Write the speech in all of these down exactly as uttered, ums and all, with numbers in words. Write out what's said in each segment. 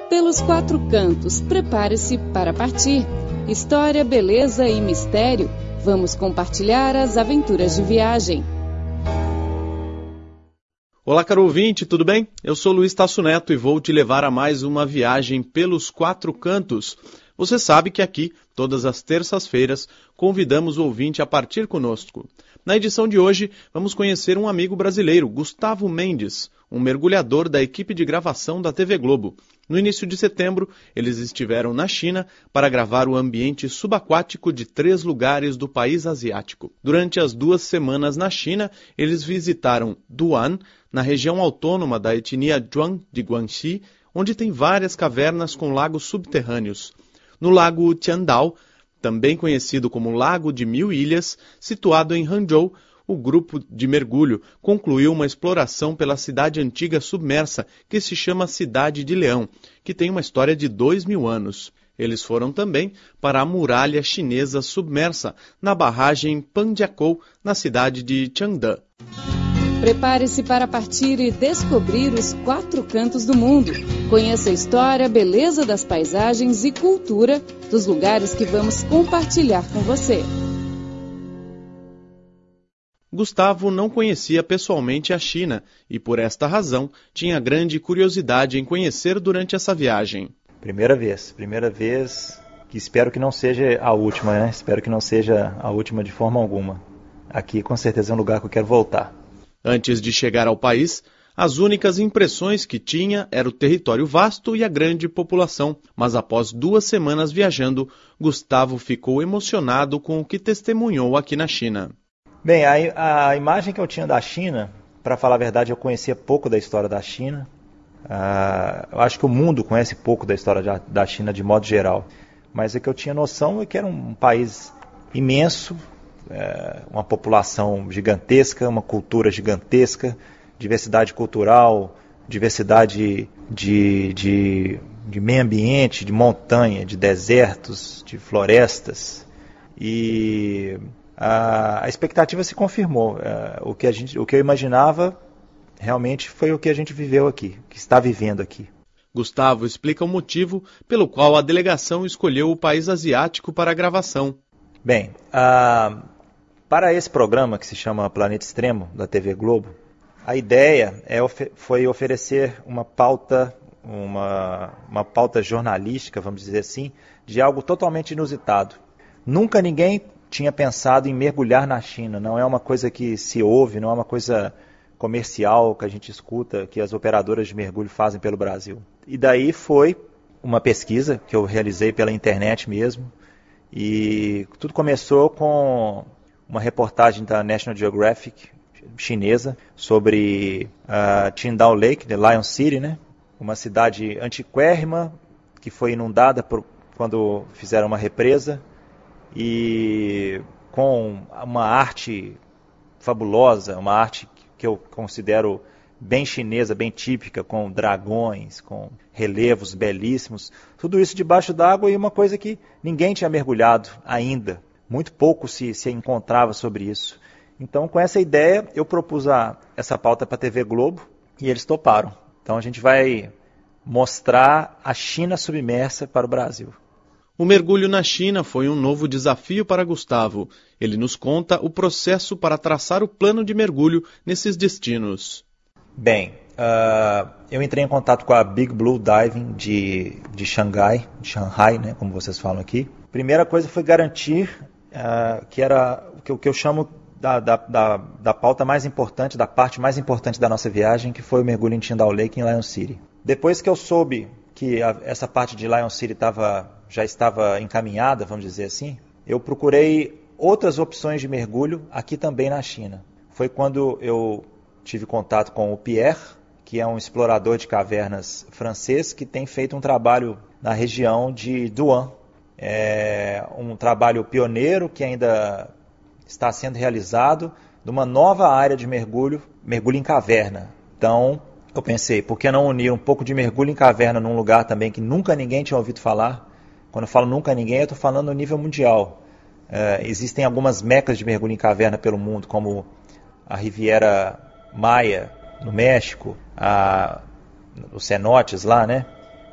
Pelos quatro cantos, prepare-se para partir. História, beleza e mistério. Vamos compartilhar as aventuras de viagem. Olá, caro ouvinte, tudo bem? Eu sou Luiz Tasso Neto e vou te levar a mais uma viagem pelos quatro cantos. Você sabe que aqui, todas as terças-feiras, convidamos o ouvinte a partir conosco. Na edição de hoje, vamos conhecer um amigo brasileiro, Gustavo Mendes, um mergulhador da equipe de gravação da T V Globo. No início de setembro, eles estiveram na China para gravar o ambiente subaquático de três lugares do país asiático. Durante as duas semanas na China, eles visitaram Duan, na região autônoma da etnia Zhuang de Guangxi, onde tem várias cavernas com lagos subterrâneos. No lago Tiandao, também conhecido como Lago de Mil Ilhas, situado em Hangzhou, o grupo de mergulho concluiu uma exploração pela cidade antiga submersa, que se chama Cidade de Leão, que tem uma história de dois mil anos. Eles foram também para a muralha chinesa submersa, na barragem Panjiakou, na cidade de Changde. Prepare-se para partir e descobrir os quatro cantos do mundo. Conheça a história, beleza das paisagens e cultura dos lugares que vamos compartilhar com você. Gustavo não conhecia pessoalmente a China e, por esta razão, tinha grande curiosidade em conhecer durante essa viagem. Primeira vez, primeira vez que espero que não seja a última, né? Espero que não seja a última de forma alguma. Aqui, com certeza, é um lugar que eu quero voltar. Antes de chegar ao país, as únicas impressões que tinha era o território vasto e a grande população. Mas após duas semanas viajando, Gustavo ficou emocionado com o que testemunhou aqui na China. Bem, a, a imagem que eu tinha da China, para falar a verdade, eu conhecia pouco da história da China. Uh, eu acho que o mundo conhece pouco da história da, da China de modo geral. Mas o que eu tinha noção é que era um país imenso, é, uma população gigantesca, uma cultura gigantesca, diversidade cultural, diversidade de, de, de meio ambiente, de montanha, de desertos, de florestas. E a, a expectativa se confirmou. É, o, que a gente, o que eu imaginava realmente foi o que a gente viveu aqui, que está vivendo aqui. Gustavo explica o motivo pelo qual a delegação escolheu o país asiático para a gravação. Bem, a... para esse programa que se chama Planeta Extremo, da T V Globo, a ideia é, foi oferecer uma pauta, uma, uma pauta jornalística, vamos dizer assim, de algo totalmente inusitado. Nunca ninguém tinha pensado em mergulhar na China, não é uma coisa que se ouve, não é uma coisa comercial que a gente escuta, que as operadoras de mergulho fazem pelo Brasil. E daí foi uma pesquisa que eu realizei pela internet mesmo, e tudo começou com uma reportagem da National Geographic chinesa sobre uh, Qingdao Lake, the Lion City, né? Uma cidade antiquérrima que foi inundada por, quando fizeram uma represa e com uma arte fabulosa, uma arte que eu considero bem chinesa, bem típica, com dragões, com relevos belíssimos, tudo isso debaixo d'água e uma coisa que ninguém tinha mergulhado ainda. Muito pouco se, se encontrava sobre isso. Então, com essa ideia, eu propus a, essa pauta para a T V Globo e eles toparam. Então, a gente vai mostrar a China submersa para o Brasil. O mergulho na China foi um novo desafio para Gustavo. Ele nos conta o processo para traçar o plano de mergulho nesses destinos. Bem, uh, eu entrei em contato com a Big Blue Diving de, de Xangai, de Shanghai, né, como vocês falam aqui. Primeira coisa foi garantir Uh, que era o que, que eu chamo da, da, da, da pauta mais importante, da parte mais importante da nossa viagem, que foi o mergulho em Qingdao Lake, em Lion City. Depois que eu soube que a, essa parte de Lion City tava, já estava encaminhada, vamos dizer assim, eu procurei outras opções de mergulho aqui também na China. Foi quando eu tive contato com o Pierre, que é um explorador de cavernas francês, que tem feito um trabalho na região de Duan. É um trabalho pioneiro que ainda está sendo realizado de uma nova área de mergulho, mergulho em caverna. Então, eu pensei, por que não unir um pouco de mergulho em caverna num lugar também que nunca ninguém tinha ouvido falar? Quando eu falo nunca ninguém, eu estou falando no nível mundial. É, existem algumas mecas de mergulho em caverna pelo mundo, como a Riviera Maya, no México, a, os cenotes lá, né?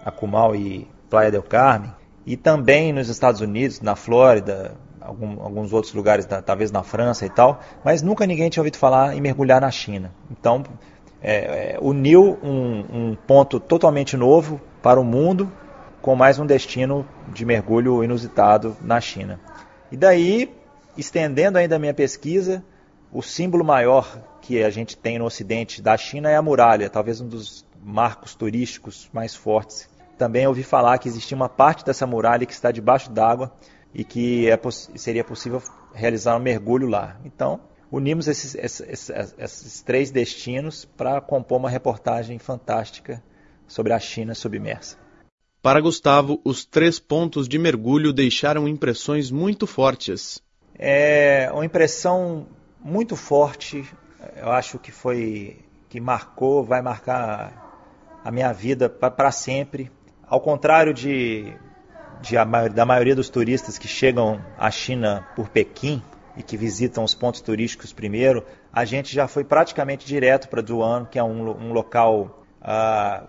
Acumal e Playa del Carmen, e também nos Estados Unidos, na Flórida, algum, alguns outros lugares, talvez na França e tal, mas nunca ninguém tinha ouvido falar em mergulhar na China. Então, é, é, uniu um, um ponto totalmente novo para o mundo, com mais um destino de mergulho inusitado na China. E daí, estendendo ainda a minha pesquisa, o símbolo maior que a gente tem no ocidente da China é a muralha, talvez um dos marcos turísticos mais fortes. Também ouvi falar que existia uma parte dessa muralha que está debaixo d'água e que é, seria possível realizar um mergulho lá. Então, unimos esses, esses, esses três destinos para compor uma reportagem fantástica sobre a China submersa. Para Gustavo, os três pontos de mergulho deixaram impressões muito fortes. É uma impressão muito forte, eu acho que foi, que marcou, vai marcar a minha vida para sempre. Ao contrário de, de a, da maioria dos turistas que chegam à China por Pequim e que visitam os pontos turísticos primeiro, a gente já foi praticamente direto para Zhuan, que é um, um local uh,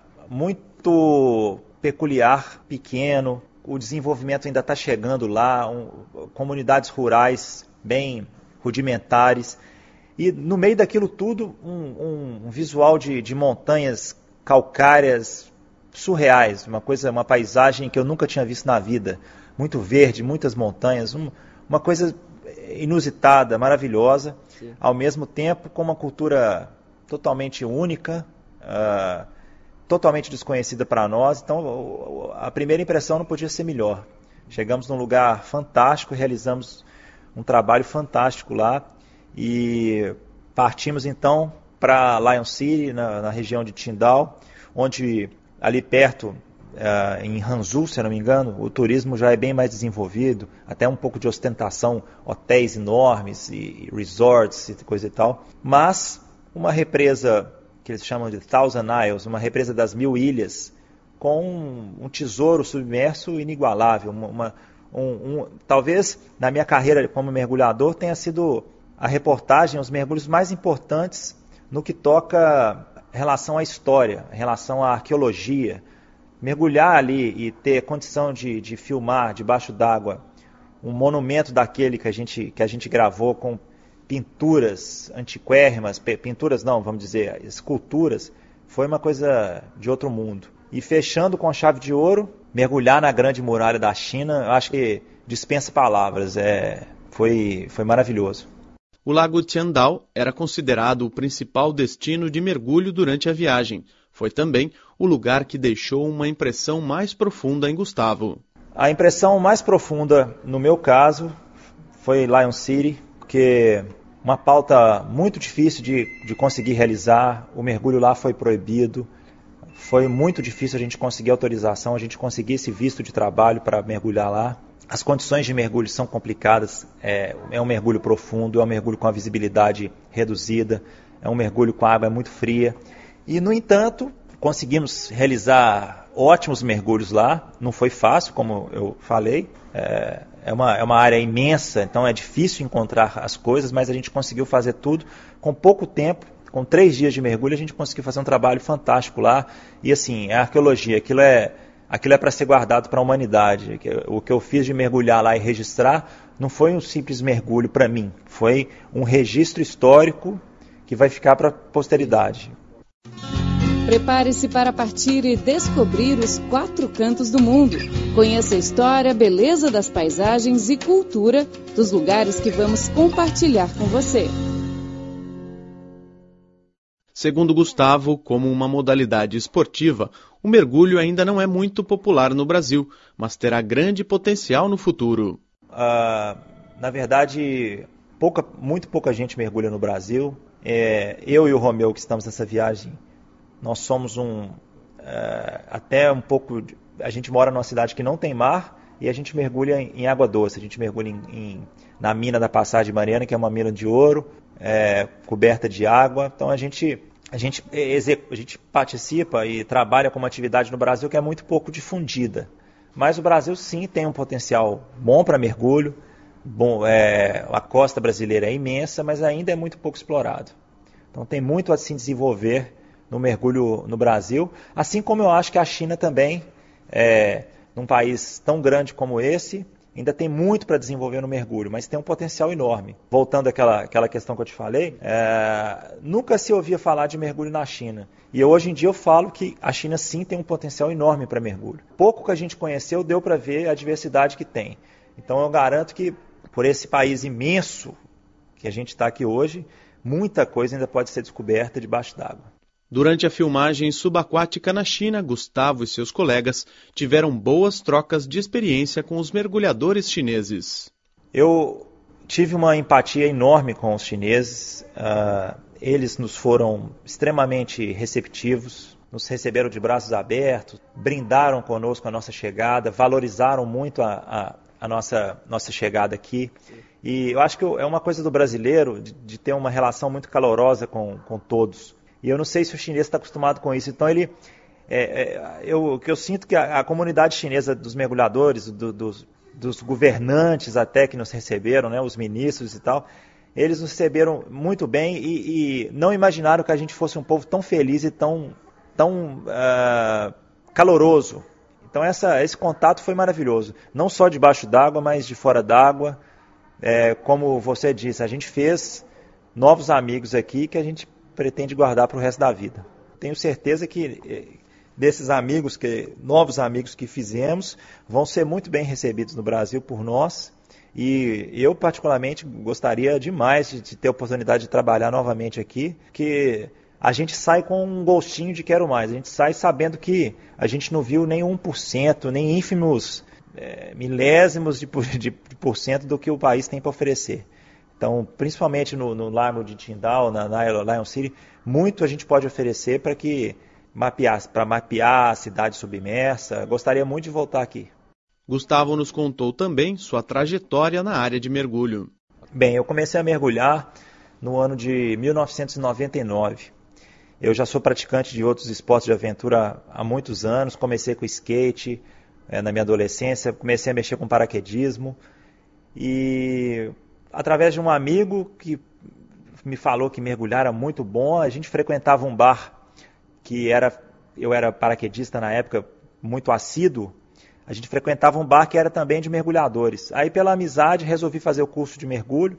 muito peculiar, pequeno. O desenvolvimento ainda está chegando lá, um, comunidades rurais bem rudimentares. E no meio daquilo tudo, um, um, um visual de, de montanhas calcárias surreais, uma coisa, uma paisagem que eu nunca tinha visto na vida, muito verde, muitas montanhas, um, uma coisa inusitada, maravilhosa, Sim. Ao mesmo tempo com uma cultura totalmente única, uh, totalmente desconhecida para nós. Então a primeira impressão não podia ser melhor. Chegamos num lugar fantástico, realizamos um trabalho fantástico lá e partimos então para Lion City, na, na região de Qingdao, onde ali perto, uh, em Hangzhou, se eu não me engano, o turismo já é bem mais desenvolvido, até um pouco de ostentação, hotéis enormes e, e resorts e coisa e tal. Mas uma represa que eles chamam de Thousand Isles, uma represa das mil ilhas, com um, um tesouro submerso inigualável. Uma, uma, um, um, talvez na minha carreira como mergulhador tenha sido a reportagem, os mergulhos mais importantes no que toca relação à história, em relação à arqueologia. Mergulhar ali e ter condição de, de filmar debaixo d'água um monumento daquele que a gente, que a gente gravou com pinturas antiquérrimas, pinturas não, vamos dizer, esculturas, foi uma coisa de outro mundo. E fechando com a chave de ouro, mergulhar na Grande Muralha da China, eu acho que dispensa palavras, é, foi, foi maravilhoso. O Lago Tiandao era considerado o principal destino de mergulho durante a viagem. Foi também o lugar que deixou uma impressão mais profunda em Gustavo. A impressão mais profunda, no meu caso, foi Lion City, porque uma pauta muito difícil de, de conseguir realizar, o mergulho lá foi proibido, foi muito difícil a gente conseguir autorização, a gente conseguir esse visto de trabalho para mergulhar lá. As condições de mergulho são complicadas, é, é um mergulho profundo, é um mergulho com a visibilidade reduzida, é um mergulho com a água muito fria. E, no entanto, conseguimos realizar ótimos mergulhos lá, não foi fácil, como eu falei, é, é, uma, é uma área imensa, então é difícil encontrar as coisas, mas a gente conseguiu fazer tudo com pouco tempo, com três dias de mergulho, a gente conseguiu fazer um trabalho fantástico lá. E assim, a arqueologia, aquilo é... Aquilo é para ser guardado para a humanidade. O que eu fiz de mergulhar lá e registrar não foi um simples mergulho para mim. Foi um registro histórico que vai ficar para a posteridade. Prepare-se para partir e descobrir os quatro cantos do mundo. Conheça a história, beleza das paisagens e cultura dos lugares que vamos compartilhar com você. Segundo Gustavo, como uma modalidade esportiva, o mergulho ainda não é muito popular no Brasil, mas terá grande potencial no futuro. Uh, na verdade, pouca, muito pouca gente mergulha no Brasil. É, eu e o Romeu, que estamos nessa viagem, nós somos um... Uh, até um pouco... A gente mora numa cidade que não tem mar e a gente mergulha em, em água doce. A gente mergulha em, em, na mina da Passagem Mariana, que é uma mina de ouro, é, coberta de água. Então a gente, a, gente execu- a gente participa e trabalha com uma atividade no Brasil que é muito pouco difundida. Mas o Brasil sim tem um potencial bom para mergulho. Bom, é, a costa brasileira é imensa, mas ainda é muito pouco explorado. Então tem muito a se desenvolver no mergulho no Brasil, assim como eu acho que a China também é, num país tão grande como esse, ainda tem muito para desenvolver no mergulho, mas tem um potencial enorme. Voltando àquela, àquela questão que eu te falei, é, nunca se ouvia falar de mergulho na China. E hoje em dia eu falo que a China sim tem um potencial enorme para mergulho. Pouco que a gente conheceu deu para ver a diversidade que tem. Então eu garanto que por esse país imenso que a gente está aqui hoje, muita coisa ainda pode ser descoberta debaixo d'água. Durante a filmagem subaquática na China, Gustavo e seus colegas tiveram boas trocas de experiência com os mergulhadores chineses. Eu tive uma empatia enorme com os chineses. Uh, eles nos foram extremamente receptivos, nos receberam de braços abertos, brindaram conosco a nossa chegada, valorizaram muito a, a, a nossa, nossa chegada aqui. E eu acho que é uma coisa do brasileiro de, de ter uma relação muito calorosa com, com todos. E eu não sei se o chinês está acostumado com isso. Então, ele, é, é, eu, eu sinto que a, a comunidade chinesa dos mergulhadores, do, dos, dos governantes até que nos receberam, né, os ministros e tal, eles nos receberam muito bem e, e não imaginaram que a gente fosse um povo tão feliz e tão, tão uh, caloroso. Então, essa, esse contato foi maravilhoso. Não só debaixo d'água, mas de fora d'água. É, como você disse, a gente fez novos amigos aqui que a gente pretende guardar para o resto da vida. Tenho certeza que desses amigos, que, novos amigos que fizemos, vão ser muito bem recebidos no Brasil por nós. E eu, particularmente, gostaria demais de, de ter a oportunidade de trabalhar novamente aqui, que a gente sai com um gostinho de quero mais. A gente sai sabendo que a gente não viu nem um por cento, nem ínfimos é, milésimos de, de, de por cento do que o país tem para oferecer. Então, principalmente no, no Largo de Qingdao, na, na Lion City, muito a gente pode oferecer para que mapear, para mapear a cidade submersa. Gostaria muito de voltar aqui. Gustavo nos contou também sua trajetória na área de mergulho. Bem, eu comecei a mergulhar no ano de mil novecentos e noventa e nove. Eu já sou praticante de outros esportes de aventura há muitos anos. Comecei com skate é, na minha adolescência, comecei a mexer com paraquedismo e através de um amigo que me falou que mergulhar era muito bom, a gente frequentava um bar que era, eu era paraquedista na época, muito assíduo, a gente frequentava um bar que era também de mergulhadores. Aí pela amizade resolvi fazer o curso de mergulho,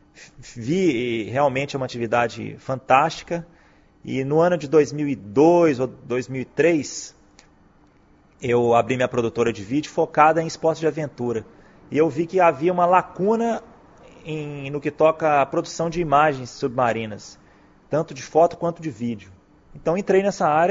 vi realmente uma atividade fantástica e no ano de dois mil e dois ou dois mil e três eu abri minha produtora de vídeo focada em esportes de aventura e eu vi que havia uma lacuna Em, no que toca a produção de imagens submarinas, tanto de foto quanto de vídeo. Então entrei nessa área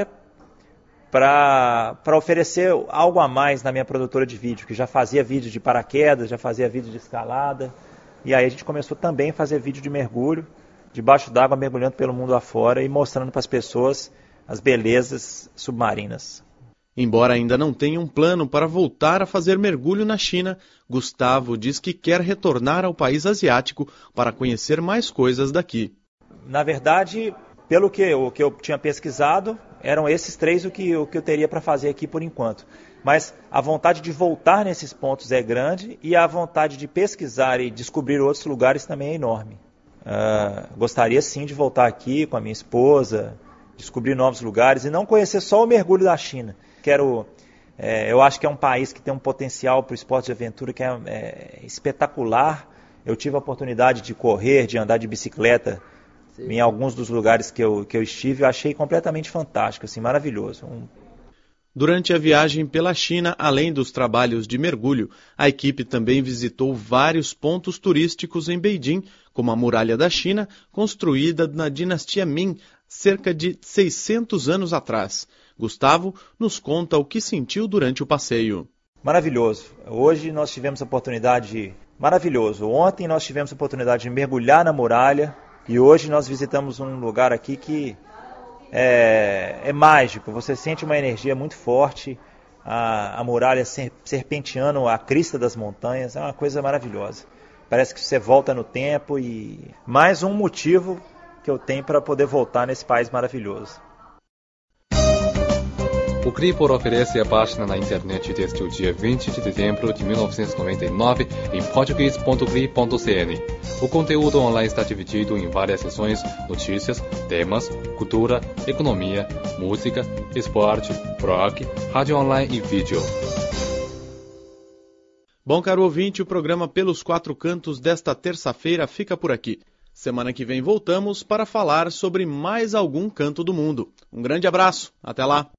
para oferecer algo a mais na minha produtora de vídeo, que já fazia vídeo de paraquedas, já fazia vídeo de escalada, e aí a gente começou também a fazer vídeo de mergulho, debaixo d'água, mergulhando pelo mundo afora e mostrando para as pessoas as belezas submarinas. Embora ainda não tenha um plano para voltar a fazer mergulho na China, Gustavo diz que quer retornar ao país asiático para conhecer mais coisas daqui. Na verdade, pelo que eu, que eu tinha pesquisado, eram esses três o que, o que eu teria para fazer aqui por enquanto. Mas a vontade de voltar nesses pontos é grande e a vontade de pesquisar e descobrir outros lugares também é enorme. Uh, gostaria sim de voltar aqui com a minha esposa, descobrir novos lugares e não conhecer só o mergulho da China. Quero, é, eu acho que é um país que tem um potencial para o esporte de aventura que é, é espetacular. Eu tive a oportunidade de correr, de andar de bicicleta Sim. em alguns dos lugares que eu, que eu estive. Eu achei completamente fantástico, assim, maravilhoso. Um... Durante a viagem pela China, além dos trabalhos de mergulho, a equipe também visitou vários pontos turísticos em Beijing, como a Muralha da China, construída na dinastia Ming cerca de seiscentos anos atrás. Gustavo nos conta o que sentiu durante o passeio. Maravilhoso. Hoje nós tivemos a oportunidade de... Maravilhoso. Ontem nós tivemos a oportunidade de mergulhar na muralha e hoje nós visitamos um lugar aqui que é, é mágico. Você sente uma energia muito forte, a, a muralha serpenteando a crista das montanhas. É uma coisa maravilhosa. Parece que você volta no tempo e mais um motivo que eu tenho para poder voltar nesse país maravilhoso. O Cripor oferece a página na internet desde o dia vinte de dezembro de mil novecentos e noventa e nove em português ponto cri ponto cn. O conteúdo online está dividido em várias seções: notícias, temas, cultura, economia, música, esporte, rock, rádio online e vídeo. Bom, caro ouvinte, o programa Pelos Quatro Cantos desta terça-feira fica por aqui. Semana que vem voltamos para falar sobre mais algum canto do mundo. Um grande abraço, até lá!